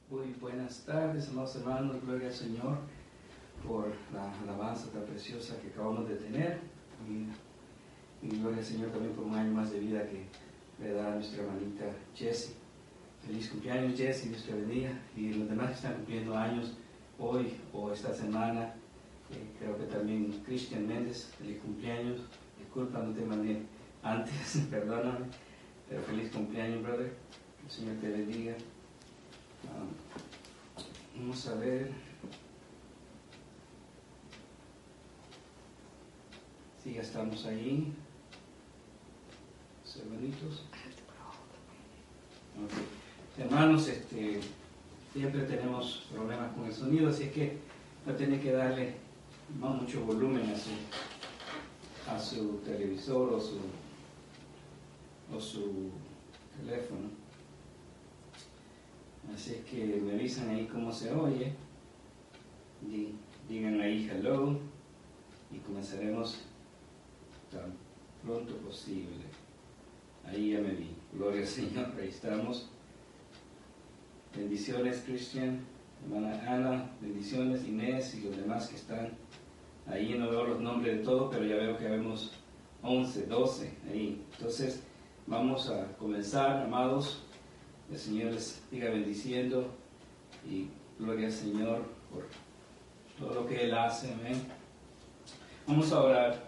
Muy buenas tardes, amados hermanos. Gloria al Señor por la alabanza tan preciosa que acabamos de tener. Y gloria al Señor también por un año más de vida que le da a nuestra hermanita Jessie. Feliz cumpleaños, Jessie, Dios te bendiga. Y los demás que están cumpliendo años hoy o esta semana, creo que también Cristian Méndez, feliz cumpleaños. Disculpa, no te mandé antes, perdóname, pero feliz cumpleaños, brother. Que el Señor te bendiga. Vamos a ver si ya estamos ahí. Segunditos. Okay. Hermanos, siempre tenemos problemas con el sonido, así es que va a tener que darle no mucho volumen a su televisor o su teléfono. Así es que me avisan ahí cómo se oye. Digan ahí hello y comenzaremos tan pronto posible. Ahí ya me vi. Gloria al Señor. Ahí estamos. Bendiciones, Cristian, hermana Ana, bendiciones, Inés y los demás que están ahí. No veo los nombres de todos, pero ya veo que vemos 11, 12 ahí. Entonces vamos a comenzar, amados. El Señor les siga bendiciendo y gloria al Señor por todo lo que Él hace. Amén. Vamos a orar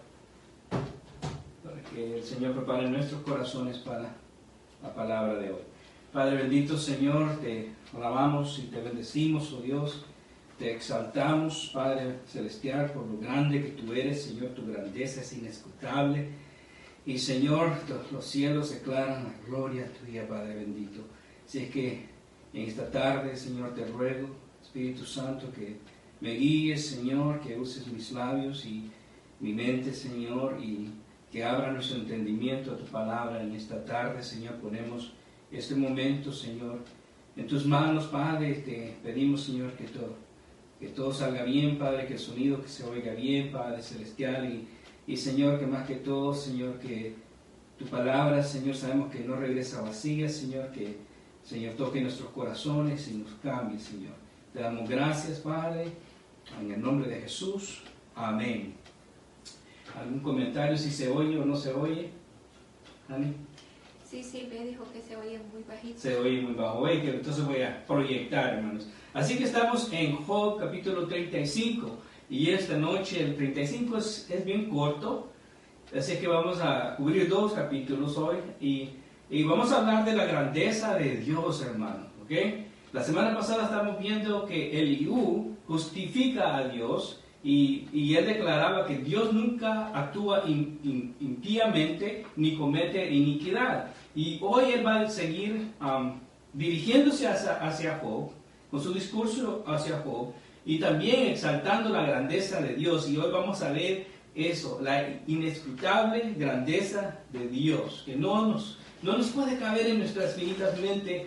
para que el Señor prepare nuestros corazones para la palabra de hoy. Padre bendito, Señor, te alabamos y te bendecimos, oh Dios. Te exaltamos, Padre celestial, por lo grande que tú eres, Señor. Tu grandeza es inescrutable. Y, Señor, los cielos declaran la gloria tuya, Padre bendito. Así es que en esta tarde, Señor, te ruego, Espíritu Santo, que me guíes, Señor, que uses mis labios y mi mente, Señor, y que abra nuestro entendimiento a tu palabra en esta tarde, Señor. Ponemos este momento, Señor, en tus manos, Padre. Te pedimos, Señor, que todo salga bien, Padre, que el sonido que se oiga bien, Padre celestial, y Señor, que más que todo, Señor, que tu palabra, Señor, sabemos que no regresa vacía, Señor, que Señor, toque nuestros corazones y nos cambie, Señor. Te damos gracias, Padre, en el nombre de Jesús. Amén. ¿Algún comentario si se oye o no se oye? ¿Ani? Sí, me dijo que se oye muy bajito. Se oye muy bajo. Entonces voy a proyectar, hermanos. Así que estamos en Job, capítulo 35. Y esta noche el 35 es bien corto. Así que vamos a cubrir 2 capítulos hoy. Y vamos a hablar de la grandeza de Dios, hermano, ¿ok? La semana pasada estamos viendo que Eliú justifica a Dios y él declaraba que Dios nunca actúa impíamente ni comete iniquidad. Y hoy él va a seguir dirigiéndose hacia Job, con su discurso hacia Job, y también exaltando la grandeza de Dios. Y hoy vamos a ver eso, la inescrutable grandeza de Dios, que no nos puede caber en nuestras finitas mentes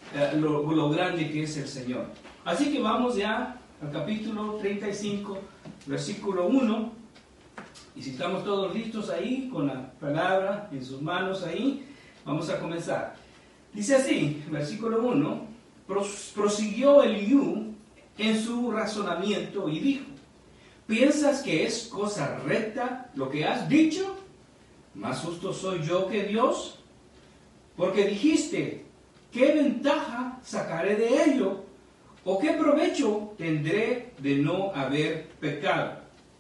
lo grande que es el Señor. Así que vamos ya al capítulo 35, versículo 1. Y si estamos todos listos ahí, con la palabra en sus manos ahí, vamos a comenzar. Dice así, versículo 1, prosiguió Eliú en su razonamiento y dijo: ¿piensas que es cosa recta lo que has dicho? ¿Más justo soy yo que Dios? Porque dijiste: ¿qué ventaja sacaré de ello? ¿O qué provecho tendré de no haber pecado?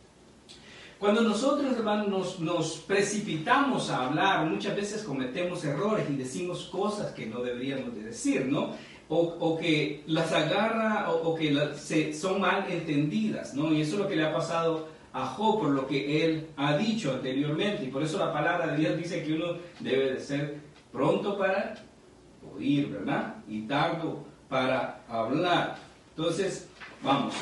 Cuando nosotros, hermanos, nos precipitamos a hablar, muchas veces cometemos errores y decimos cosas que no deberíamos de decir, ¿no? O que las agarra o que son mal entendidas, ¿no? Y eso es lo que le ha pasado a Job por lo que él ha dicho anteriormente. Y por eso la palabra de Dios dice que uno debe de ser pronto para oír, ¿verdad? Y tardo para hablar. Entonces, vamos,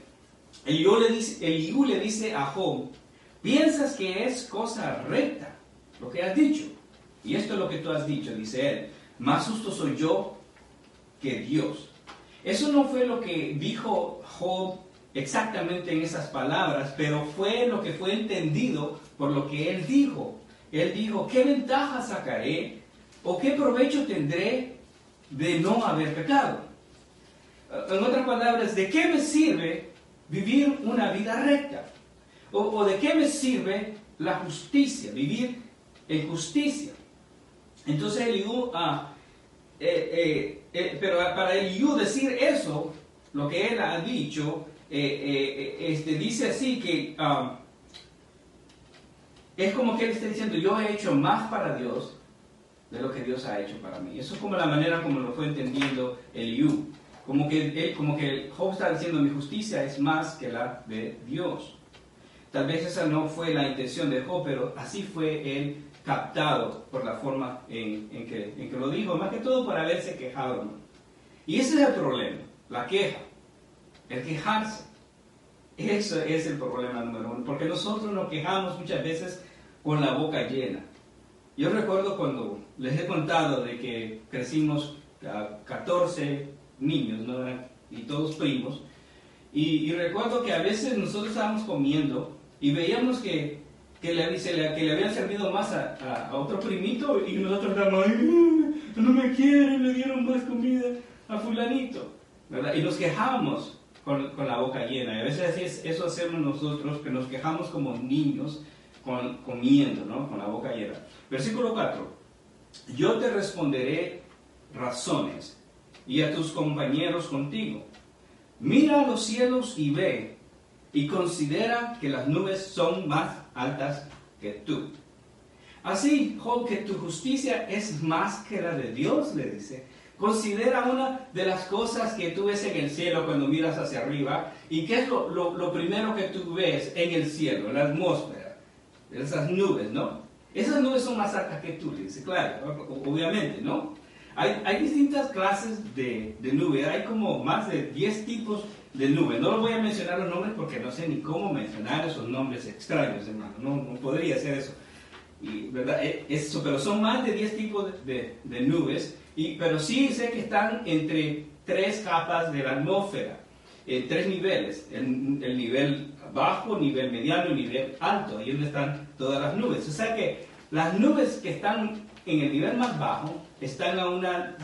Eliú le dice a Job: ¿piensas que es cosa recta lo que has dicho? Y esto es lo que tú has dicho, dice él: más justo soy yo que Dios. Eso no fue lo que dijo Job exactamente en esas palabras, pero fue lo que fue entendido por lo que él dijo. Él dijo: ¿qué ventaja sacaré o qué provecho tendré de no haber pecado? En otras palabras, ¿de qué me sirve vivir una vida recta? ¿O de qué me sirve la justicia, vivir en justicia? Entonces Eliú, pero para Eliú decir eso, lo que él ha dicho, dice así que es como que él está diciendo, yo he hecho más para Dios de lo que Dios ha hecho para mí. Eso es como la manera como lo fue entendiendo Eliú. Como que Job está diciendo, mi justicia es más que la de Dios. Tal vez esa no fue la intención de Job, pero así fue él captado por la forma en que lo dijo, más que todo por haberse quejado, ¿no? Y ese es el problema, la queja, el quejarse. Eso es el problema número uno, porque nosotros nos quejamos muchas veces con la boca llena. Yo recuerdo cuando les he contado de que crecimos 14 niños, ¿no? Y todos primos, y recuerdo que a veces nosotros estábamos comiendo y veíamos que le habían servido más a otro primito y nosotros estábamos, no me quieren, le dieron más comida a fulanito, ¿verdad? Y nos quejábamos con la boca llena. Y a veces eso hacemos nosotros, que nos quejamos como niños comiendo, ¿no? Con la boca llena. Versículo 4. Yo te responderé razones y a tus compañeros contigo. Mira a los cielos y ve, y considera que las nubes son más altas que tú. Así, Job, que tu justicia es más que la de Dios, le dice. Considera una de las cosas que tú ves en el cielo cuando miras hacia arriba. ¿Y qué es lo primero que tú ves en el cielo, en la atmósfera? Esas nubes, ¿no? Esas nubes son más altas que tú, le dice. Claro, obviamente, ¿no? Hay distintas clases de nubes. Hay como más de 10 tipos de nubes. No los voy a mencionar los nombres porque no sé ni cómo mencionar esos nombres extraños, hermano. No podría hacer eso. ¿Verdad? Pero son más de 10 tipos de nubes. Pero sí sé que están entre 3 capas de la atmósfera, 3 niveles, el nivel bajo, nivel mediano y nivel alto, ahí es donde están todas las nubes. O sea que las nubes que están en el nivel más bajo están a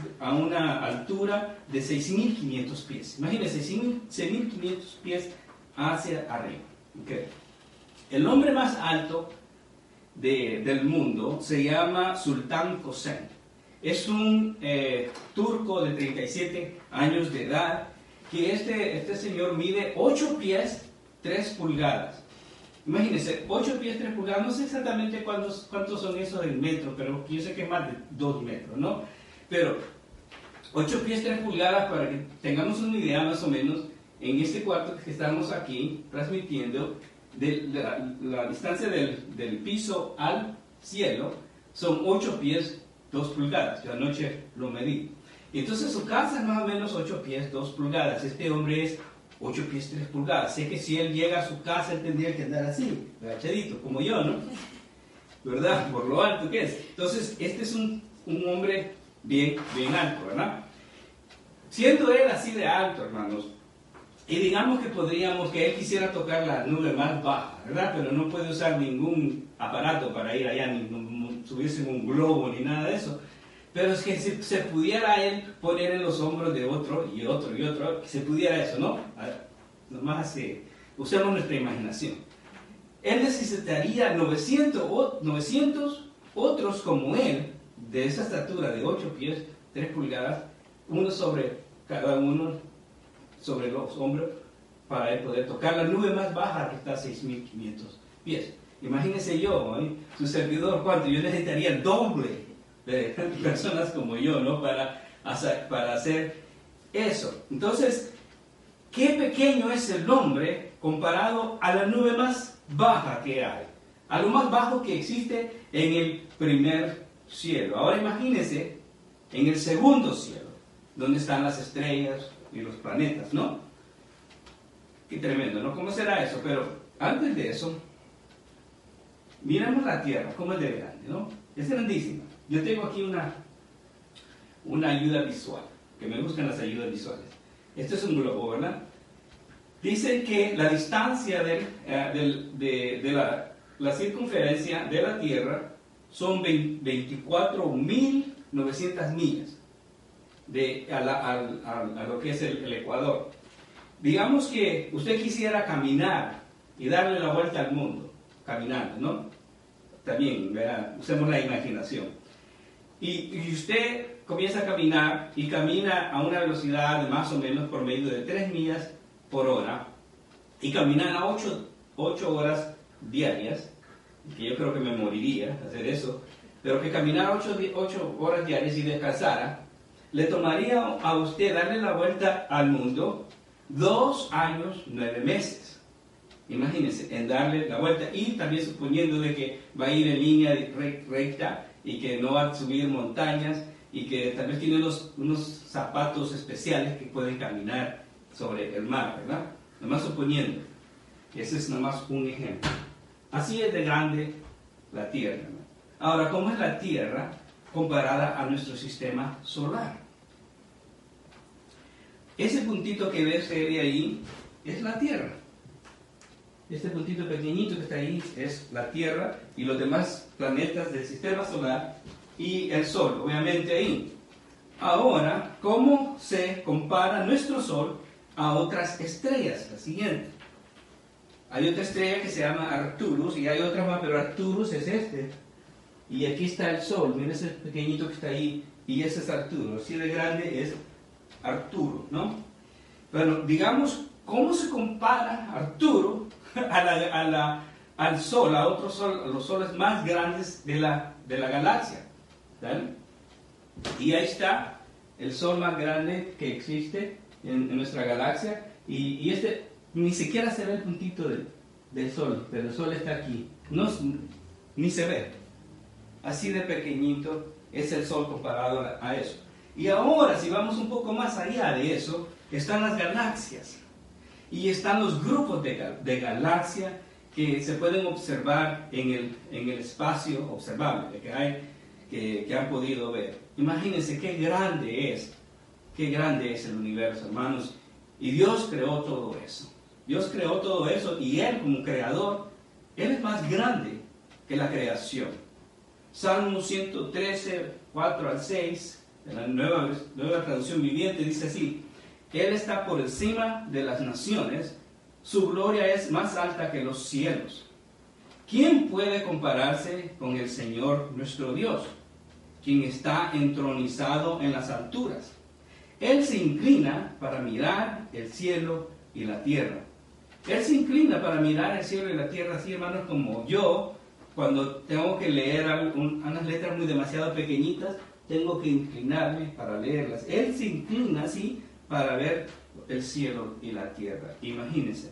una altura de 6.500 pies. Imagínense, 6.500 pies hacia arriba. Okay. El hombre más alto del mundo se llama Sultán Kösen. Es un turco de 37 años de edad, que este señor mide 8 pies 3 pulgadas. Imagínense, 8 pies 3 pulgadas, no sé exactamente cuántos son esos en metros, pero yo sé que es más de 2 metros, ¿no? Pero 8 pies 3 pulgadas, para que tengamos una idea más o menos, en este cuarto que estamos aquí transmitiendo, la distancia del piso al cielo son 8 pies 2 pulgadas. Yo anoche lo medí. Entonces su casa es más o menos 8 pies 2 pulgadas. Este hombre es 8 pies 3 pulgadas. Sé que si él llega a su casa, él tendría que andar así, agachadito, como yo, ¿no? ¿Verdad? Por lo alto que es. Entonces, este es un hombre bien alto, ¿verdad? Siendo él así de alto, hermanos, y digamos que él quisiera tocar la nube más baja, ¿verdad? Pero no puede usar ningún aparato para ir allá, ni subirse en un globo, ni nada de eso. Pero es que se pudiera él poner en los hombros de otro, y otro, que se pudiera eso, ¿no? Nomás usemos nuestra imaginación. Él necesitaría 900 otros como él, de esa estatura de 8 pies, 3 pulgadas, uno sobre cada uno, sobre los hombros, para él poder tocar la nube más baja, que está a 6.500 pies. Imagínense yo, su servidor, ¿cuánto? Yo necesitaría el doble de personas como yo, ¿no? Para hacer eso. Entonces, qué pequeño es el hombre comparado a la nube más baja que hay, a lo más bajo que existe en el primer cielo. Ahora imagínense en el segundo cielo, donde están las estrellas y los planetas, ¿no? Qué tremendo, ¿no? ¿Cómo será eso? Pero antes de eso, miremos la Tierra, cómo es de grande, ¿no? Es grandísima. Yo tengo aquí una ayuda visual, que me gustan las ayudas visuales. Esto es un globo, ¿verdad? Dicen que la distancia de la circunferencia de la Tierra son 24.900 millas. a lo que es el Ecuador. Digamos que usted quisiera caminar y darle la vuelta al mundo, caminando, ¿no? También, ¿verdad? Usemos la imaginación. Y usted comienza a caminar y camina a una velocidad de más o menos por medio de 3 millas por hora y caminar a 8 horas diarias, que yo creo que me moriría hacer eso, pero que caminara 8 horas diarias y descansara, le tomaría a usted darle la vuelta al mundo 2 años, 9 meses. Imagínense, en darle la vuelta y también suponiendo de que va a ir en línea recta y que no va a subir montañas y que tal vez tiene unos zapatos especiales que pueden caminar sobre el mar, ¿verdad? Nomás suponiendo. Ese es nomás un ejemplo. Así es de grande la Tierra, ¿no? Ahora, ¿cómo es la Tierra comparada a nuestro sistema solar? Ese puntito que ves de ahí es la Tierra. Este puntito pequeñito que está ahí es la Tierra y los demás planetas del sistema solar y el Sol, obviamente ahí. Ahora, ¿cómo se compara nuestro Sol a otras estrellas? La siguiente. Hay otra estrella que se llama Arcturus y hay otra más, pero Arcturus es este. Y aquí está el Sol, miren ese pequeñito que está ahí, y ese es Arcturus. Así de grande es Arturo, ¿no? Bueno, digamos, ¿cómo se compara Arturo al Sol, a otro Sol, a los soles más grandes de la galaxia? ¿Vale? Y ahí está el Sol más grande que existe en nuestra galaxia, y este ni siquiera se ve el puntito del Sol, pero el Sol está aquí, ni se ve. Así de pequeñito es el Sol comparado a eso. Y ahora, si vamos un poco más allá de eso, están las galaxias. Y están los grupos de galaxias que se pueden observar en el espacio observable, que han podido ver. Imagínense qué grande es el universo, hermanos. Y Dios creó todo eso. Dios creó todo eso y Él como creador, Él es más grande que la creación. Salmo 113, 4 al 6, de la nueva traducción viviente, dice así: Él está por encima de las naciones, su gloria es más alta que los cielos. ¿Quién puede compararse con el Señor nuestro Dios, quien está entronizado en las alturas? Él se inclina para mirar el cielo y la tierra. Él se inclina para mirar el cielo y la tierra, así, hermanos, como yo, cuando tengo que leer unas letras muy demasiado pequeñitas, tengo que inclinarme para leerlas. Él se inclina así para ver el cielo y la tierra. Imagínense.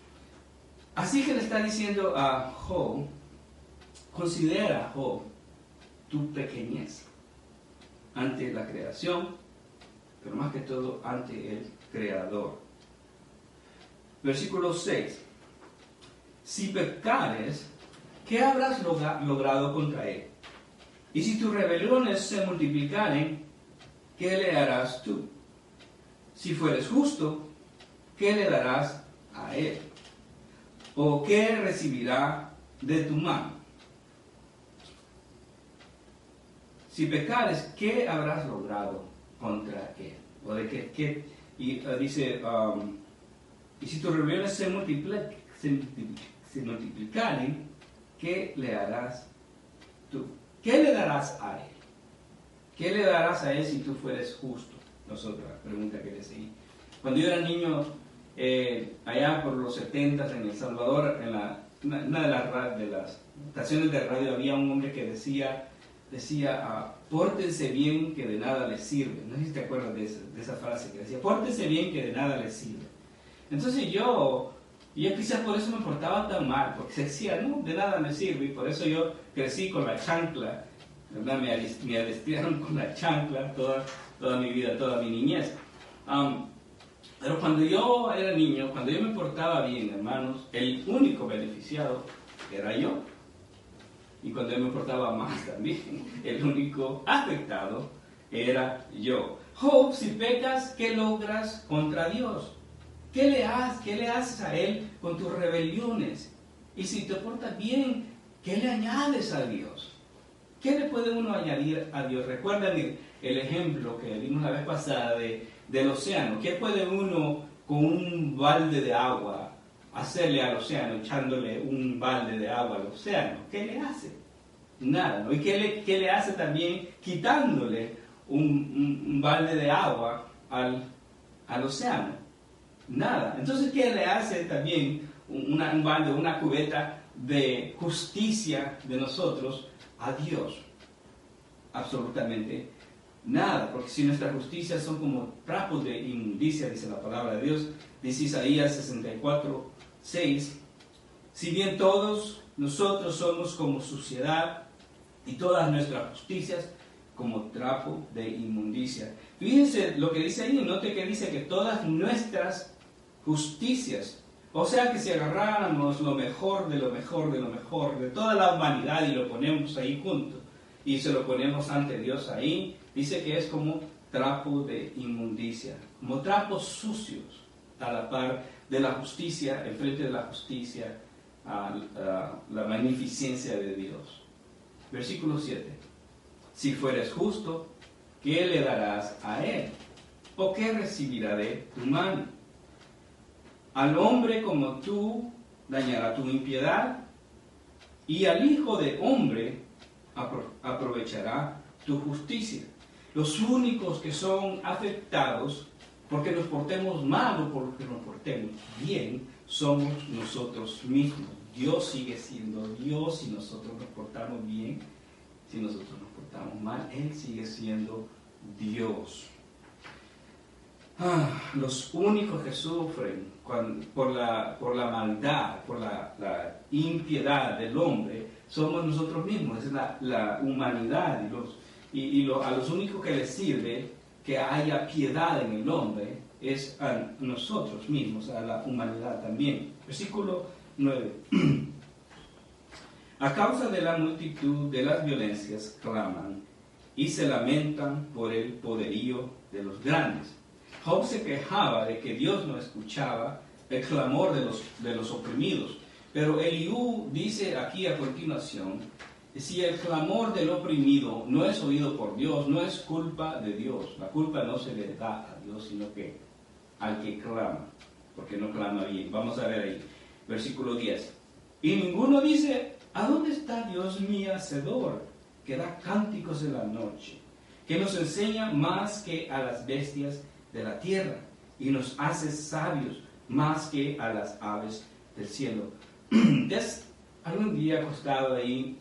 Así que le está diciendo a Job, considera, Job, tu pequeñez ante la creación, pero más que todo ante el Creador. Versículo 6. Si pecares, ¿qué habrás logrado contra él? Y si tus rebeliones se multiplicaren, ¿qué le harás tú? Si fueres justo, ¿qué le darás a él? ¿O qué recibirá de tu mano? Si pecares, ¿qué habrás logrado contra él? O de qué y dice, y si tus rebeliones se multiplicaren, ¿qué le harás tú? ¿Qué le darás a él? ¿Qué le darás a él si tú fueres justo? Nosotros, la pregunta que le seguí. Cuando yo era niño, allá por los 70 en El Salvador, en una de las estaciones de radio había un hombre que decía pórtense bien que de nada les sirve. No sé si te acuerdas de esa frase que decía, pórtense bien que de nada les sirve. Entonces yo quizás por eso me portaba tan mal, porque se decía, no, de nada me sirve, y por eso yo crecí con la chancla, ¿verdad? Me adiestraron con la chancla toda mi vida, toda mi niñez. Pero cuando yo era niño, cuando yo me portaba bien, hermanos, el único beneficiado era yo. Y cuando yo me portaba mal también, el único afectado era yo. Job, si pecas, ¿qué logras contra Dios? ¿Qué le haces a Él con tus rebeliones? Y si te portas bien, ¿qué le añades a Dios? ¿Qué le puede uno añadir a Dios? Recuerdan el ejemplo que vimos la vez pasada del océano. ¿Qué puede uno con un balde de agua hacerle al océano, echándole un balde de agua al océano? ¿Qué le hace? Nada, ¿no? ¿Y qué le hace también quitándole un balde de agua al océano? Nada. Entonces, ¿qué le hace también un balde, una cubeta de justicia de nosotros a Dios? Absolutamente nada, porque si nuestras justicias son como trapos de inmundicia, dice la palabra de Dios, dice Isaías 64:6, si bien todos nosotros somos como suciedad y todas nuestras justicias como trapo de inmundicia. Fíjense lo que dice ahí, note que dice que todas nuestras justicias, o sea que si agarráramos lo mejor de lo mejor de lo mejor de toda la humanidad y lo ponemos ahí junto y se lo ponemos ante Dios ahí, dice que es como trapo de inmundicia, como trapos sucios a la par de la justicia, enfrente de la justicia, a la magnificencia de Dios. Versículo 7. Si fueres justo, ¿qué le darás a él? ¿O qué recibirá de tu mano? Al hombre como tú dañará tu impiedad, y al hijo de hombre aprovechará tu justicia. Los únicos que son afectados porque nos portemos mal o porque nos portemos bien somos nosotros mismos. Dios sigue siendo Dios si nosotros nos portamos bien. Si nosotros nos portamos mal, Él sigue siendo Dios. Los únicos que sufren por la maldad, por la impiedad del hombre, somos nosotros mismos, es la humanidad. A los únicos que les sirve que haya piedad en el hombre es a nosotros mismos, a la humanidad también. Versículo 9. A causa de la multitud de las violencias claman y se lamentan por el poderío de los grandes. Job se quejaba de que Dios no escuchaba el clamor de los oprimidos, pero Eliú dice aquí a continuación, si el clamor del oprimido no es oído por Dios, no es culpa de Dios. La culpa no se le da a Dios, sino que al que clama, porque no clama bien. Vamos a ver ahí, versículo 10. Y ninguno dice, ¿a dónde está Dios mi hacedor, que da cánticos en la noche, que nos enseña más que a las bestias de la tierra, y nos hace sabios más que a las aves del cielo? ¿Te has algún día acostado ahí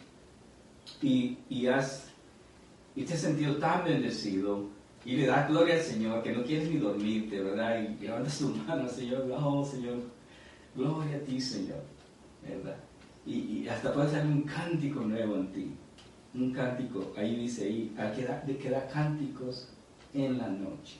y te has sentido tan bendecido y le das gloria al Señor que no quieres ni dormirte, ¿verdad? Y levantas tu mano, Señor, oh Señor, gloria a ti, Señor, ¿verdad? Y hasta puede salir un cántico nuevo en ti, un cántico, ahí dice ahí, de que da cánticos en la noche.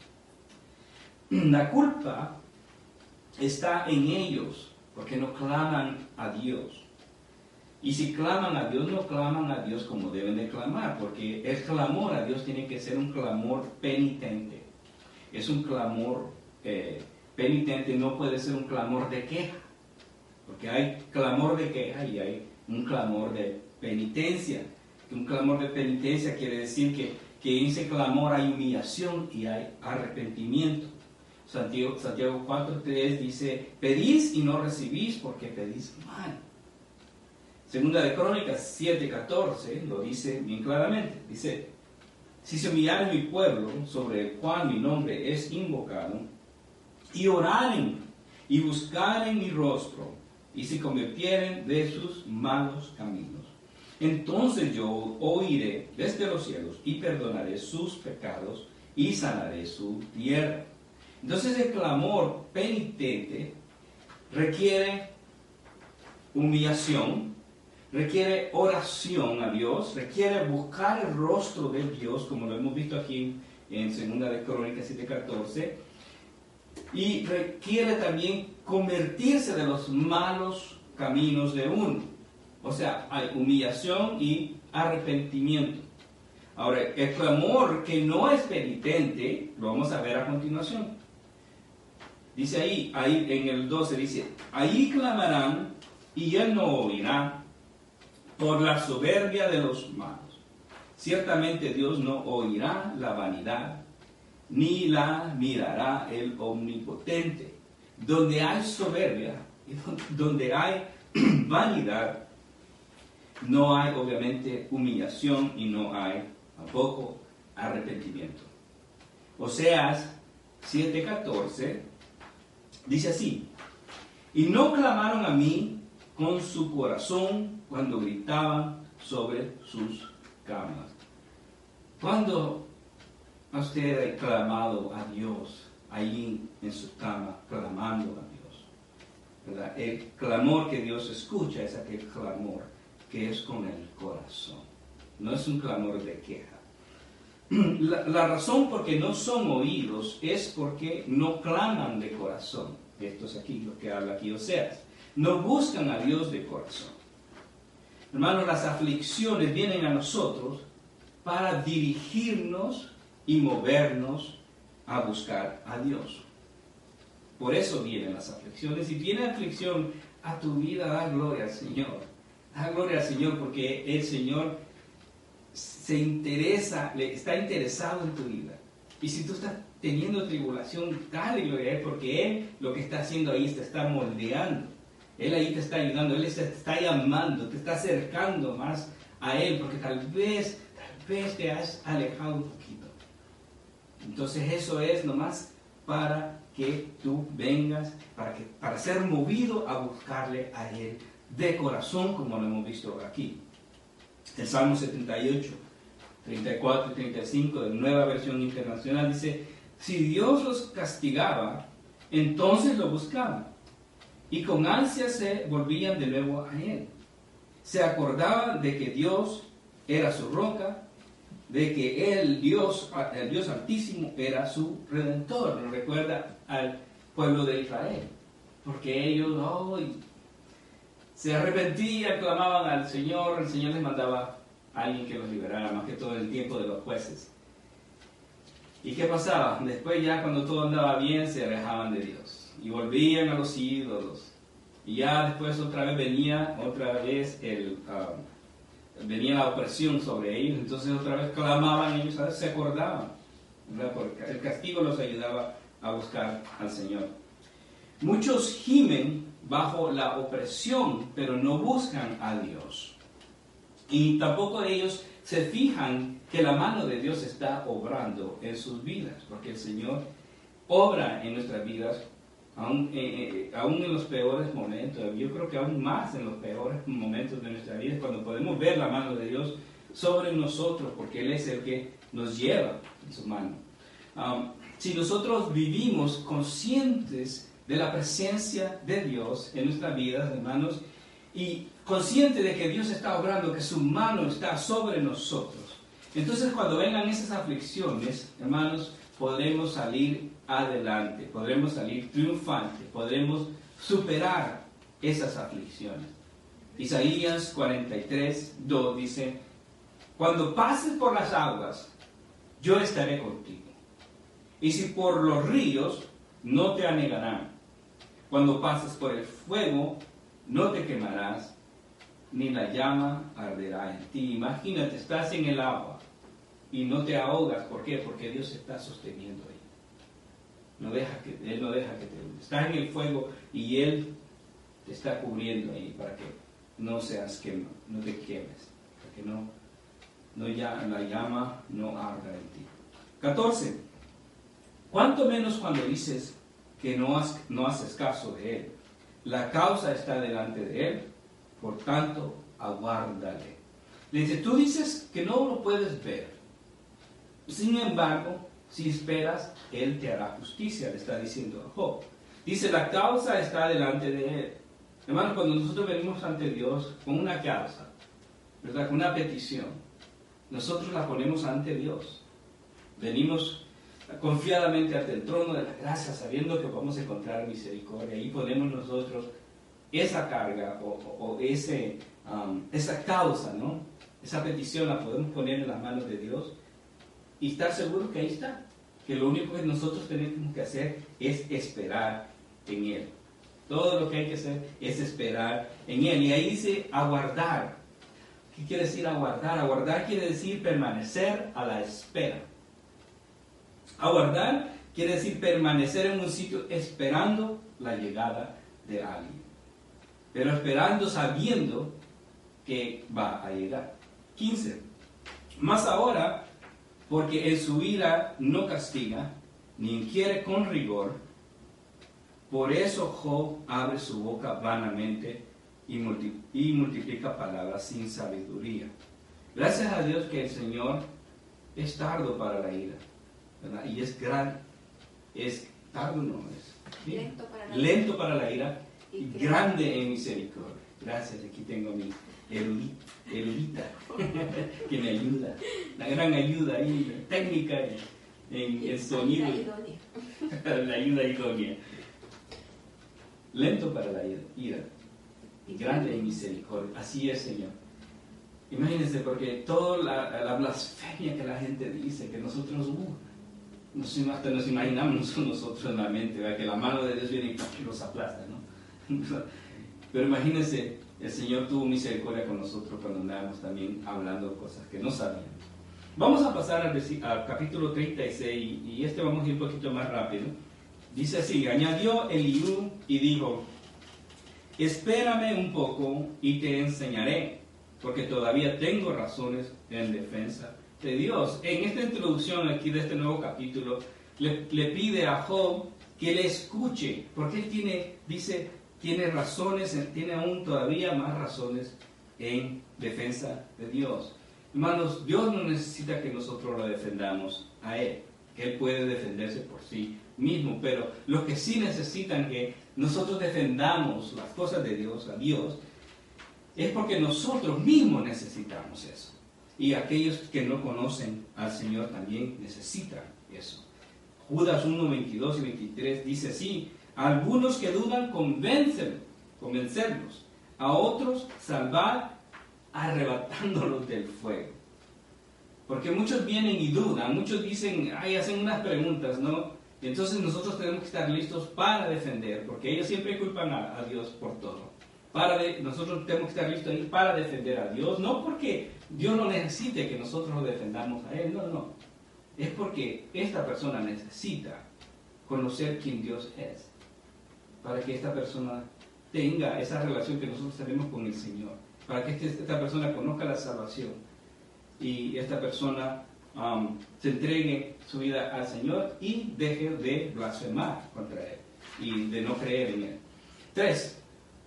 La culpa está en ellos porque no claman a Dios. Y si claman a Dios, no claman a Dios como deben de clamar, porque el clamor a Dios tiene que ser un clamor penitente. Es un clamor penitente, no puede ser un clamor de queja, porque hay clamor de queja y hay un clamor de penitencia. Un clamor de penitencia quiere decir que en ese clamor hay humillación y hay arrepentimiento. Santiago 4:3 dice, pedís y no recibís porque pedís mal. Segunda de Crónicas 7:14 lo dice bien claramente. Dice, si se humillare mi pueblo, sobre el cual mi nombre es invocado, y oraren y buscaren mi rostro, y se convirtieren de sus malos caminos, entonces yo oiré desde los cielos y perdonaré sus pecados y sanaré su tierra. Entonces el clamor penitente requiere humillación, requiere oración a Dios, requiere buscar el rostro de Dios, como lo hemos visto aquí en 2 de Crónicas 7:14, y requiere también convertirse de los malos caminos de uno. O sea, hay humillación y arrepentimiento. Ahora, el clamor que no es penitente, lo vamos a ver a continuación. Dice ahí en el 12, dice, ahí clamarán y él no oirá por la soberbia de los malos. Ciertamente Dios no oirá la vanidad, ni la mirará el omnipotente. Donde hay soberbia y donde hay vanidad, no hay obviamente humillación y no hay tampoco arrepentimiento. Oseas 7:14 dice así: y no clamaron a mí con su corazón cuando gritaban sobre sus camas. ¿Cuándo usted ha clamado a Dios ahí en su cama, clamando a Dios? ¿Verdad? El clamor que Dios escucha es aquel clamor que es con el corazón, no es un clamor de queja. La razón por qué no son oídos es porque no claman de corazón. Esto es aquí lo que habla aquí Oseas. No buscan a Dios de corazón. Hermanos, las aflicciones vienen a nosotros para dirigirnos y movernos a buscar a Dios. Por eso vienen las aflicciones. Si viene aflicción a tu vida, da gloria al Señor. Da gloria al Señor porque el Señor se interesa, está interesado en tu vida. Y si tú estás teniendo tribulación, dale gloria a Él, porque Él lo que está haciendo ahí te está moldeando. Él ahí te está ayudando, Él te está llamando, te está acercando más a Él, porque tal vez te has alejado un poquito. Entonces eso es nomás para que tú vengas, para ser movido a buscarle a Él de corazón, como lo hemos visto aquí. El Salmo 78, 34 y 35 de Nueva Versión Internacional dice: si Dios los castigaba, entonces lo buscaban, y con ansia se volvían de nuevo a Él. Se acordaban de que Dios era su roca, de que el Dios Altísimo era su Redentor. Lo recuerda al pueblo de Israel, porque ellos se arrepentían, clamaban al Señor, el Señor les mandaba a alguien que los liberara, más que todo en el tiempo de los jueces. ¿Y qué pasaba? Después ya cuando todo andaba bien, se alejaban de Dios y volvían a los ídolos. Y ya después otra vez venía la opresión sobre ellos, entonces otra vez clamaban, ellos se acordaban, ¿verdad? Porque el castigo los ayudaba a buscar al Señor. Muchos gimen bajo la opresión, pero no buscan a Dios. Y tampoco ellos se fijan que la mano de Dios está obrando en sus vidas, porque el Señor obra en nuestras vidas, aún en los peores momentos. Yo creo que aún más en los peores momentos de nuestra vida, cuando podemos ver la mano de Dios sobre nosotros, porque Él es el que nos lleva en su mano. Si nosotros vivimos conscientes de la presencia de Dios en nuestras vidas, hermanos, y conscientes de que Dios está obrando, que su mano está sobre nosotros, entonces cuando vengan esas aflicciones, hermanos, podremos salir adelante, podremos salir triunfantes, podremos superar esas aflicciones. Isaías 43:2 dice: cuando pases por las aguas, yo estaré contigo, y si por los ríos, no te anegarán. Cuando pases por el fuego, no te quemarás, ni la llama arderá en ti. Imagínate, estás en el agua y no te ahogas. ¿Por qué? Porque Dios te está sosteniendo ahí. Él no deja que te hundas. Estás en el fuego y Él te está cubriendo ahí para que no no te quemes, para que la llama no arda en ti. 14. ¿Cuánto menos cuando dices que no haces caso de Él? La causa está delante de Él, por tanto, aguárdale. Le dice, tú dices que no lo puedes ver. Sin embargo, si esperas, Él te hará justicia, le está diciendo a Job. Dice, la causa está delante de Él. Hermanos, cuando nosotros venimos ante Dios con una causa, ¿verdad? Con una petición, nosotros la ponemos ante Dios. Venimos confiadamente ante el trono de la gracia, sabiendo que vamos a encontrar misericordia. Ahí ponemos nosotros esa carga o esa causa, ¿no? Esa petición la podemos poner en las manos de Dios y estar seguros que ahí está. Que lo único que nosotros tenemos que hacer es esperar en Él. Todo lo que hay que hacer es esperar en Él. Y ahí dice aguardar. ¿Qué quiere decir aguardar? Aguardar quiere decir permanecer a la espera. Aguardar quiere decir permanecer en un sitio esperando la llegada de alguien. Pero esperando sabiendo que va a llegar. 15. Mas ahora, porque en su ira no castiga, ni inquiere con rigor, por eso Job abre su boca vanamente y multiplica palabras sin sabiduría. Gracias a Dios que el Señor es tardo para la ira, ¿verdad? Y es gran, es tardo, no es lento para la ira y grande en misericordia. Gracias, aquí tengo a mi erudita que me ayuda, la gran ayuda ahí, técnica en el sonido, la ayuda idónea. Lento para la ira y grande en misericordia. Así es, Señor. Imagínense, porque toda la blasfemia que la gente dice, que nosotros hasta nos imaginamos nosotros en la mente, ¿verdad? Que la mano de Dios viene y los aplasta, ¿no? Pero imagínense, el Señor tuvo misericordia con nosotros cuando andábamos también hablando cosas que no sabíamos. Vamos a pasar al capítulo 36 y vamos a ir un poquito más rápido. Dice así: añadió Eliú y dijo: espérame un poco y te enseñaré, porque todavía tengo razones en defensa de Dios. En esta introducción aquí de este nuevo capítulo, le pide a Job que le escuche, porque él tiene razones, tiene aún todavía más razones en defensa de Dios. Hermanos, Dios no necesita que nosotros lo defendamos a Él, que Él puede defenderse por sí mismo, pero los que sí necesitan que nosotros defendamos las cosas de Dios, a Dios, es porque nosotros mismos necesitamos eso. Y aquellos que no conocen al Señor también necesitan eso. Judas 1, 22 y 23 dice así: algunos que dudan, convencerlos; a otros salvad arrebatándolos del fuego. Porque muchos vienen y dudan, muchos dicen, hacen unas preguntas, ¿no? Y entonces nosotros tenemos que estar listos para defender, porque ellos siempre culpan a Dios por todo. Nosotros tenemos que estar listos ahí para defender a Dios, no porque Dios no necesite que nosotros lo defendamos a Él, no. Es porque esta persona necesita conocer quién Dios es, para que esta persona tenga esa relación que nosotros tenemos con el Señor, para que esta persona conozca la salvación y esta persona se entregue su vida al Señor y deje de blasfemar contra Él y de no creer en Él. 3.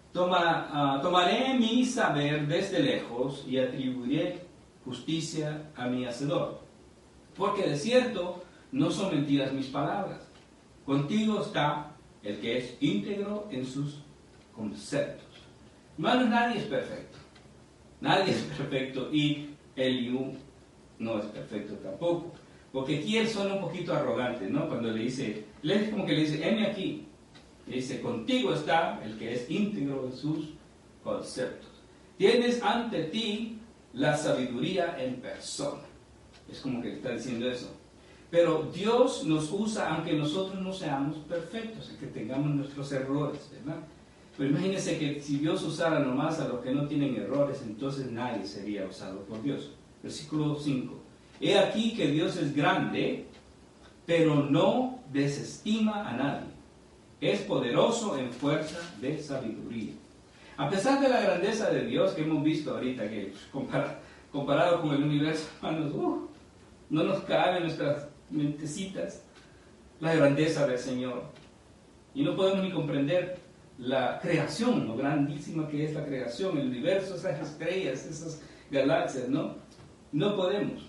Tomaré mi saber desde lejos y atribuiré justicia a mi hacedor, porque de cierto no son mentiras mis palabras. Contigo está el que es íntegro en sus conceptos. Hermanos, nadie es perfecto. Nadie es perfecto y Eliú no es perfecto tampoco. Porque aquí él suena un poquito arrogante, ¿no? Cuando le dice, como que le dice, heme aquí. Le dice, contigo está el que es íntegro en sus conceptos. Tienes ante ti la sabiduría en persona. Es como que está diciendo eso. Pero Dios nos usa aunque nosotros no seamos perfectos, que tengamos nuestros errores, ¿verdad? Pero imagínense que si Dios usara nomás a los que no tienen errores, entonces nadie sería usado por Dios. Versículo 5. He aquí que Dios es grande, pero no desestima a nadie. Es poderoso en fuerza de sabiduría. A pesar de la grandeza de Dios que hemos visto ahorita, que comparado con el universo, hermanos, no nos cabe en nuestras mentecitas la grandeza del Señor. Y no podemos ni comprender la creación, lo grandísima que es la creación, el universo, esas estrellas, esas galaxias, ¿no? No podemos.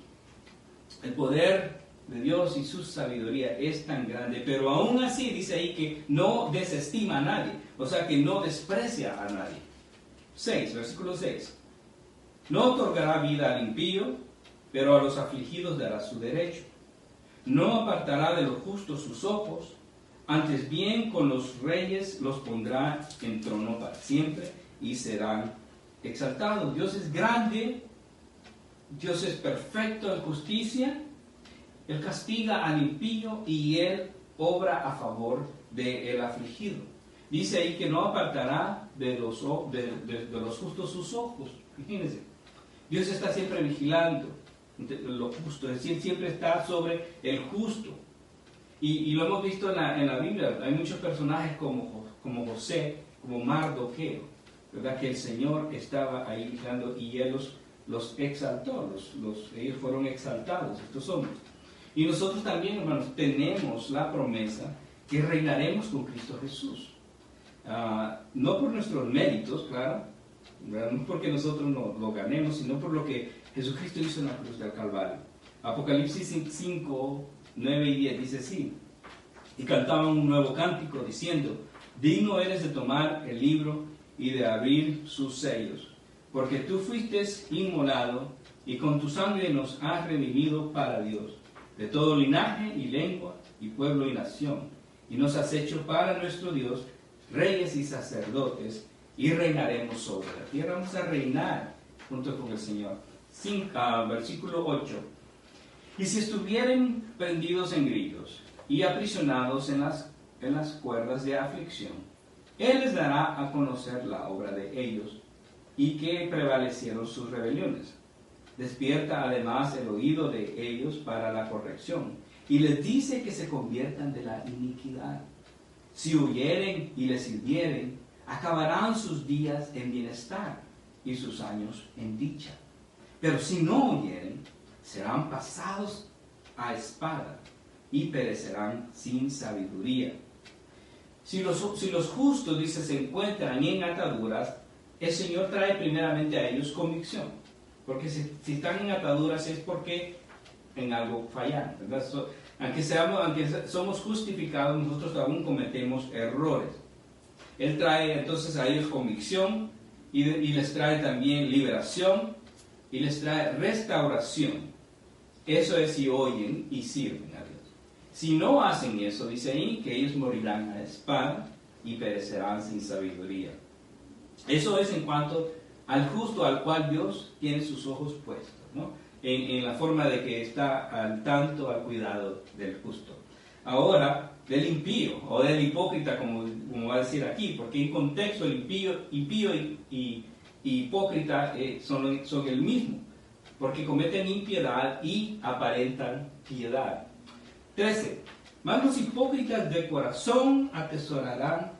El poder de Dios y su sabiduría es tan grande, pero aún así dice ahí que no desestima a nadie, o sea que no desprecia a nadie. 6, versículo 6. No otorgará vida al impío, pero a los afligidos dará su derecho. No apartará de los justos sus ojos, antes bien con los reyes los pondrá en trono para siempre y serán exaltados. Dios es grande, Dios es perfecto en justicia, Él castiga al impío y Él obra a favor del afligido. Dice ahí que no apartará de los justos sus ojos. Fíjense. Dios está siempre vigilando lo justo, es decir, siempre está sobre el justo. Y lo hemos visto en la Biblia, hay muchos personajes como José, como Mardoqueo, ¿verdad? Que el Señor estaba ahí vigilando y Él los exaltó, ellos fueron exaltados, estos hombres. Y nosotros también, hermanos, tenemos la promesa que reinaremos con Cristo Jesús. No por nuestros méritos, claro, ¿verdad? No porque nosotros lo ganemos, sino por lo que Jesucristo hizo en la cruz del Calvario. Apocalipsis 5, 9 y 10 dice así: y cantaban un nuevo cántico diciendo: digno eres de tomar el libro y de abrir sus sellos, porque tú fuiste inmolado y con tu sangre nos has redimido para Dios, de todo linaje y lengua y pueblo y nación, y nos has hecho para nuestro Dios reyes y sacerdotes, y reinaremos sobre la tierra. Vamos a reinar junto con el Señor. Versículo 8: y si estuvieren prendidos en grillos y aprisionados en las cuerdas de aflicción, Él les dará a conocer la obra de ellos, y que prevalecieron sus rebeliones. Despierta además el oído de ellos para la corrección, y les dice que se conviertan de la iniquidad. Si huyeren y les sirvieren, acabarán sus días en bienestar y sus años en dicha. Pero si no huyeren, serán pasados a espada y perecerán sin sabiduría. Si los justos, dice, se encuentran en ataduras, el Señor trae primeramente a ellos convicción. Porque si están en ataduras es porque en algo fallan, ¿verdad? Aunque somos justificados, nosotros aún cometemos errores. Él trae entonces a ellos convicción y les trae también liberación y les trae restauración. Eso es si oyen y sirven a Dios. Si no hacen eso, dice ahí, que ellos morirán a espada y perecerán sin sabiduría. Eso es en cuanto al justo al cual Dios tiene sus ojos puestos, ¿no? En la forma de que está al tanto, al cuidado del justo. Ahora, del impío o del hipócrita, como va a decir aquí, porque en contexto el impío y hipócrita son el mismo, porque cometen impiedad y aparentan piedad. 13. Mas los hipócritas de corazón atesoran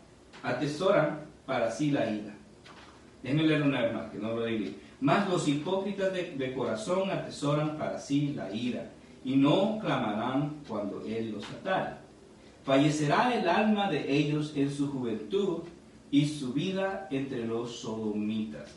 para sí la ira. Déjenme leer una vez más, que no lo leí. Mas los hipócritas de corazón atesoran para sí la ira, y no clamarán cuando Él los atare. Fallecerá el alma de ellos en su juventud, y su vida entre los sodomitas.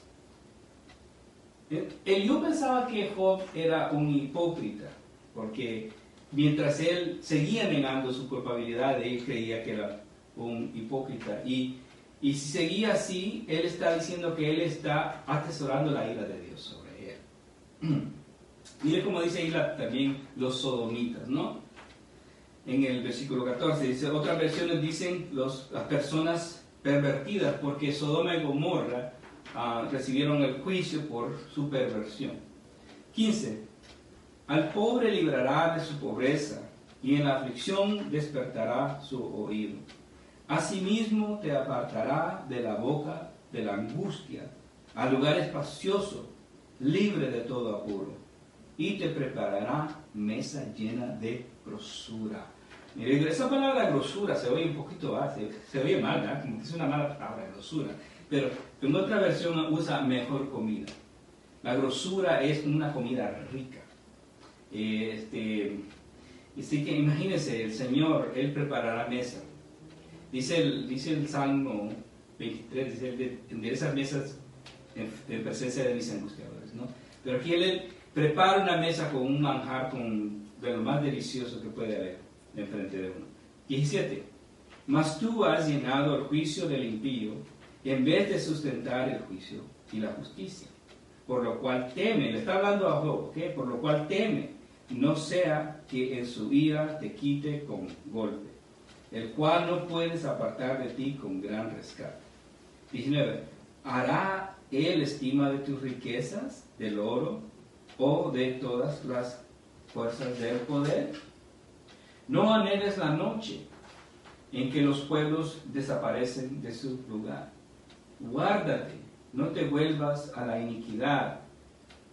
Yo pensaba que Job era un hipócrita, porque mientras él seguía negando su culpabilidad, él creía que era un hipócrita. Y si seguía así, él está diciendo que él está atesorando la ira de Dios sobre él. Mire cómo dice ahí también los sodomitas, ¿no? En el versículo 14 dice, otras versiones dicen las personas pervertidas, porque Sodoma y Gomorra recibieron el juicio por su perversión. 15. Al pobre librará de su pobreza, y en la aflicción despertará su oído. Asimismo te apartará de la boca de la angustia, al lugar espacioso, libre de todo apuro, y te preparará mesa llena de grosura. Mire, esa palabra grosura se oye un poquito, se oye mal, ¿verdad? Como que es una mala palabra, grosura. Pero en otra versión usa mejor comida. La grosura es una comida rica. Así que imagínense, el Señor, Él preparará mesa. Dice el Salmo 23, dice, de esas mesas en presencia de mis angustiadores, ¿no? Pero aquí Él prepara una mesa con un manjar de lo más delicioso que puede haber enfrente de uno. 17. Mas tú has llenado el juicio del impío en vez de sustentar el juicio y la justicia. Por lo cual teme, le está hablando a Job, ¿ok? Por lo cual teme, no sea que en su ira te quite con golpe, el cual no puedes apartar de ti con gran rescate. 19. ¿Hará él estima de tus riquezas, del oro, o de todas las fuerzas del poder? No anheles la noche en que los pueblos desaparecen de su lugar. Guárdate, no te vuelvas a la iniquidad,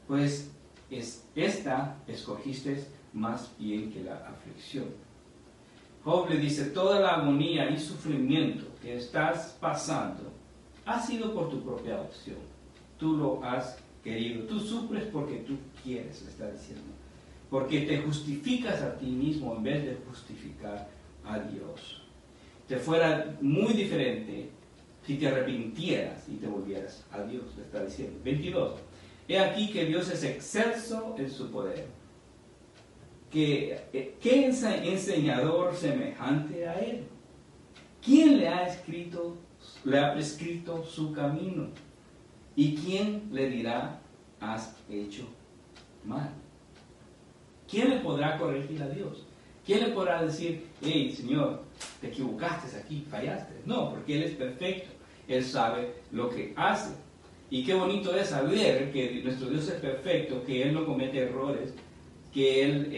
pues esta escogiste más bien que la aflicción. Job le dice, toda la agonía y sufrimiento que estás pasando ha sido por tu propia opción. Tú lo has querido, tú sufres porque tú quieres, le está diciendo. Porque te justificas a ti mismo en vez de justificar a Dios. Te fuera muy diferente si te arrepintieras y te volvieras a Dios, le está diciendo. 22. He aquí que Dios es excelso en su poder. ¿Qué enseñador semejante a Él? ¿Quién le ha prescrito su camino? ¿Y quién le dirá, has hecho mal? ¿Quién le podrá corregir a Dios? ¿Quién le podrá decir, hey, Señor, te equivocaste aquí, fallaste? No, porque Él es perfecto. Él sabe lo que hace. Y qué bonito es saber que nuestro Dios es perfecto, que Él no comete errores, que Él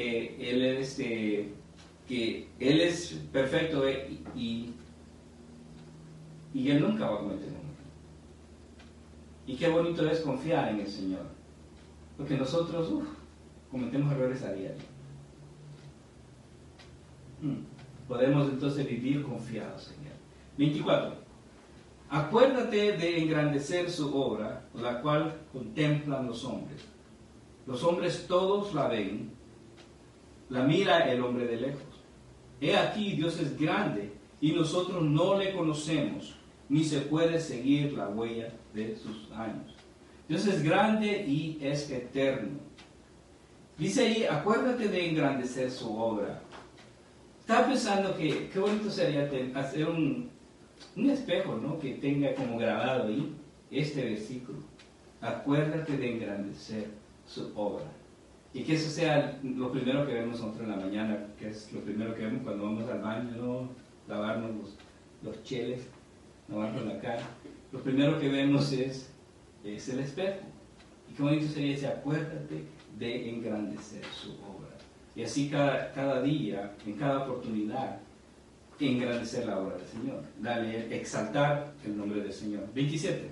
es perfecto y Él nunca va a cometer errores. Y qué bonito es confiar en el Señor. Porque nosotros cometemos errores a diario. Podemos entonces vivir confiados en Él. 24. Acuérdate de engrandecer su obra, la cual contemplan los hombres. Los hombres todos la ven, la mira el hombre de lejos. He aquí, Dios es grande y nosotros no le conocemos, ni se puede seguir la huella de sus años. Dios es grande y es eterno. Dice ahí, acuérdate de engrandecer su obra. Estaba pensando que qué bonito sería hacer un espejo, ¿no? Que tenga como grabado ahí este versículo. Acuérdate de engrandecer su obra. Y que eso sea lo primero que vemos nosotros en la mañana, que es lo primero que vemos cuando vamos al baño, ¿no? Lavarnos los cheles, lavarnos la cara. Lo primero que vemos es el espejo. Y qué bonito sería ese acuérdate de engrandecer su obra. Y así cada día, en cada oportunidad, engrandecer la obra del Señor. Exaltar el nombre del Señor. 27.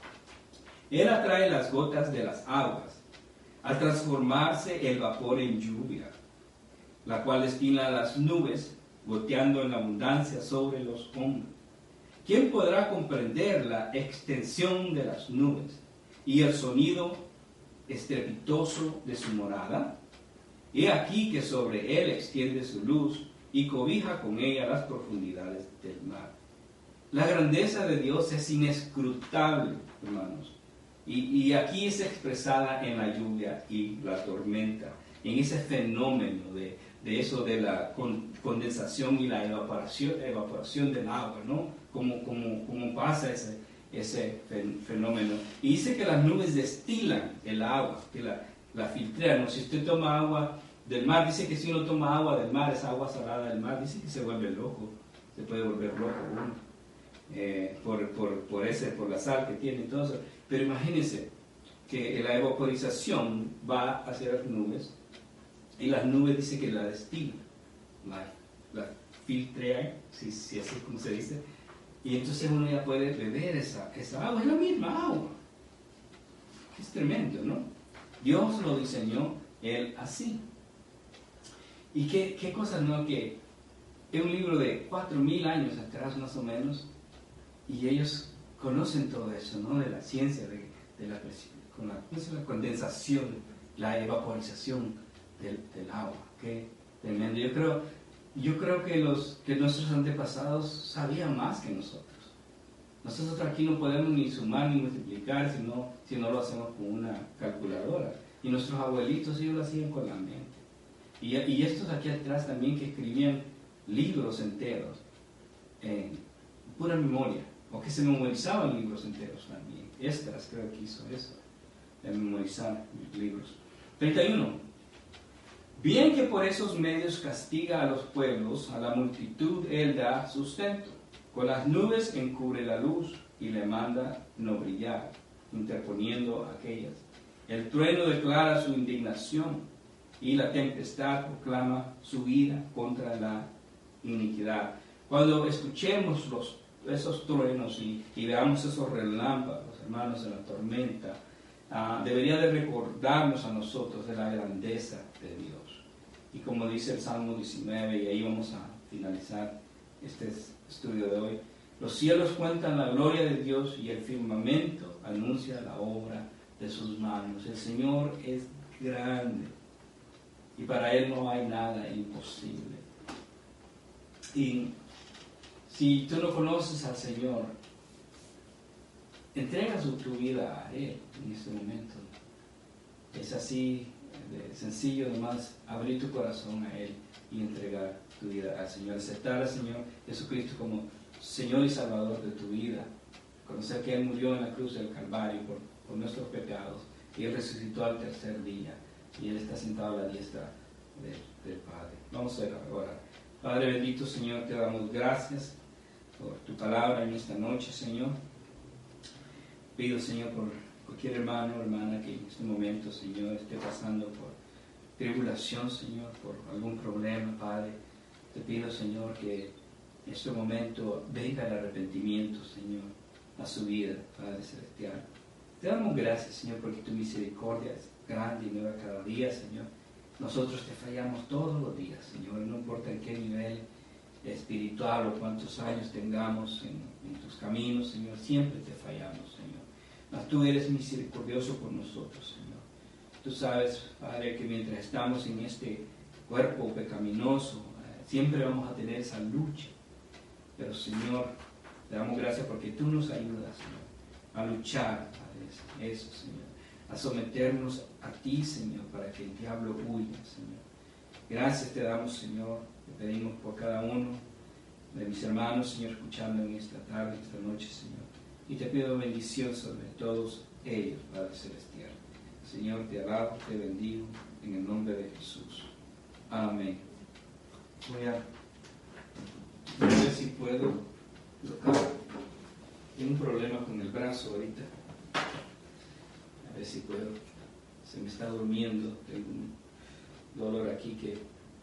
Él atrae las gotas de las aguas, al transformarse el vapor en lluvia, la cual destila las nubes, goteando en abundancia sobre los hombres. ¿Quién podrá comprender la extensión de las nubes y el sonido estrepitoso de su morada? He aquí que sobre él extiende su luz y cobija con ella las profundidades del mar. La grandeza de Dios es inescrutable, hermanos. Y aquí es expresada en la lluvia y la tormenta, en ese fenómeno de eso de la condensación y la evaporación del agua, ¿no? Como pasa ese fenómeno. Y dice que las nubes destilan el agua, que la filtran, ¿no? Si usted toma agua del mar, dice que si uno toma agua del mar, esa agua salada del mar, dice que se vuelve loco, se puede volver loco uno, por la sal que tiene, entonces. Pero imagínense que la evaporización va hacia las nubes y las nubes dice que la destilan, la filtran, si así es como se dice, y entonces uno ya puede beber esa agua, es la misma agua. Es tremendo, ¿no? Dios lo diseñó Él así. Y qué cosa, ¿no? Que es un libro de 4.000 años atrás más o menos, y ellos conocen todo eso, ¿no? De la ciencia, de la condensación, la evaporización del agua. Qué tremendo. Yo creo que nuestros antepasados sabían más que nosotros. Nosotros aquí no podemos ni sumar ni multiplicar si no lo hacemos con una calculadora. Y nuestros abuelitos ellos lo hacían con la mente. Y estos aquí atrás también que escribían libros enteros en pura memoria. O que se memorizaban libros enteros también. Esdras creo que hizo eso, de memorizar libros. 31. Bien que por esos medios castiga a los pueblos, a la multitud Él da sustento. Con las nubes encubre la luz y le manda no brillar, interponiendo aquellas. El trueno declara su indignación y la tempestad proclama su ira contra la iniquidad. Cuando escuchemos esos truenos y veamos esos relámpagos, hermanos, en la tormenta, debería de recordarnos a nosotros de la grandeza de Dios. Y como dice el Salmo 19, y ahí vamos a finalizar este estudio de hoy, los cielos cuentan la gloria de Dios y el firmamento anuncia la obra de sus manos. El Señor es grande y para Él no hay nada imposible. Y si tú no conoces al Señor, entrega tu vida a Él en este momento. Es así de sencillo, nomás abrir tu corazón a Él y entregar tu vida al Señor. Aceptar al Señor Jesucristo como Señor y Salvador de tu vida. Conocer que Él murió en la cruz del Calvario por nuestros pecados y Él resucitó al tercer día y Él está sentado a la diestra del Padre. Vamos a orar. Padre bendito, Señor, te damos gracias por tu palabra en esta noche, Señor. Pido, Señor, por cualquier hermano o hermana que en este momento, Señor, esté pasando por tribulación, Señor, por algún problema, Padre. Te pido, Señor, que en este momento venga el arrepentimiento, Señor, a su vida, Padre Celestial. Te damos gracias, Señor, porque tu misericordia es grande y nueva cada día, Señor. Nosotros te fallamos todos los días, Señor, no importa en qué nivel espiritual o cuántos años tengamos en tus caminos, Señor, siempre te fallamos, Señor. Mas tú eres misericordioso por nosotros, Señor. Tú sabes, Padre, que mientras estamos en este cuerpo pecaminoso, siempre vamos a tener esa lucha. Pero, Señor, te damos gracias porque tú nos ayudas, Señor, a luchar, Padre, eso, Señor, a someternos a ti, Señor, para que el diablo huya, Señor. Gracias te damos, Señor, te pedimos por cada uno de mis hermanos, Señor, escuchando en esta tarde, esta noche, Señor. Y te pido bendición sobre todos ellos, Padre Celestial. Señor, te alabo, te bendigo, en el nombre de Jesús. Amén. Voy a ver si puedo tocar. Tengo un problema con el brazo ahorita. A ver si puedo. Se me está durmiendo. Tengo un dolor aquí que...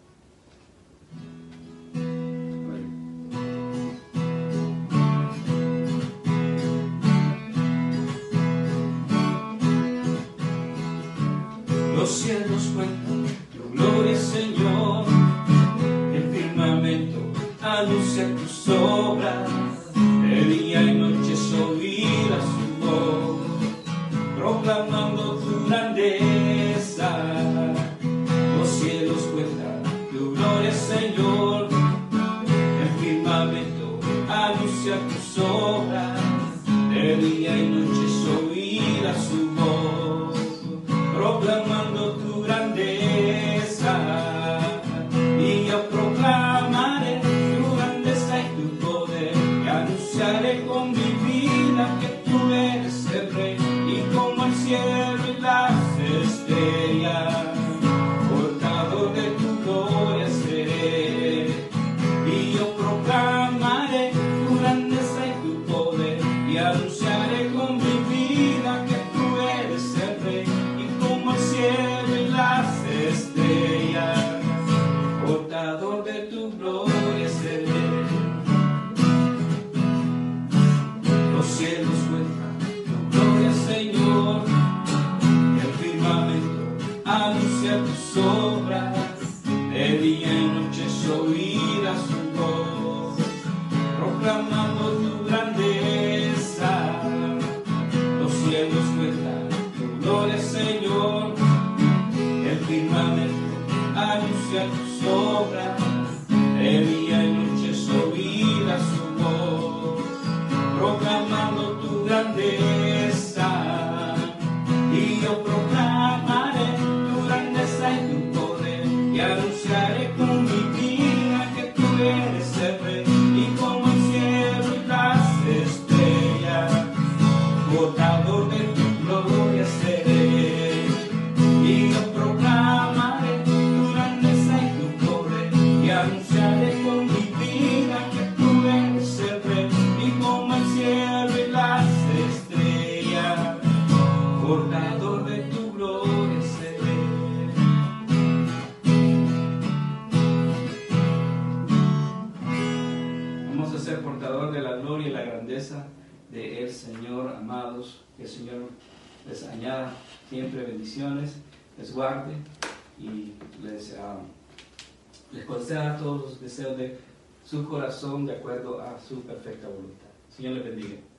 Los cielos cuentan tu gloria, Señor. El firmamento anuncia tus obras. De día y noche se oirá su voz, proclamando tu grandeza. Los cielos cuentan tu gloria, Señor. El firmamento anuncia tus obras. De día y noche se oirá su voz, proclamando tu grandeza. Y yo proclamaré tu grandeza y tu poder, y anunciaré con mi vida que tú eres el Rey, y como el cielo y las estrellas, portador de tu gloria seré. Y yo proclamaré tu grandeza y tu poder, y anunciaré con mi vida que tú eres el Rey, y como el cielo y las estrellas, portador de tu gloria seré. Los cielos cuentan tu gloria, Señor, y el firmamento anuncia tus obras. De día y noche se oirá su voz, proclamando tu grandeza. Los cielos cuentan tu gloria, Señor, el firmamento anuncia tus obras. De día y noche se oirá su voz, proclamando tu grandeza. Y yo proclamaré tu grandeza y tu poder, y anunciaré con mi vida que tú eres el Rey, y como el cielo y las estrellas, portador de tu gloria seré. Y yo proclamaré tu grandeza y tu poder, y anunciaré con mi vida que tú eres el Rey, y como el cielo y las estrellas, portador de tu gloria seré. Vamos a ser portador de la gloria y la grandeza de el Señor, amados. Que el Señor les añada siempre bendiciones, les guarde y les conceda todos los deseos de su corazón de acuerdo a su perfecta voluntad. Señor les bendiga.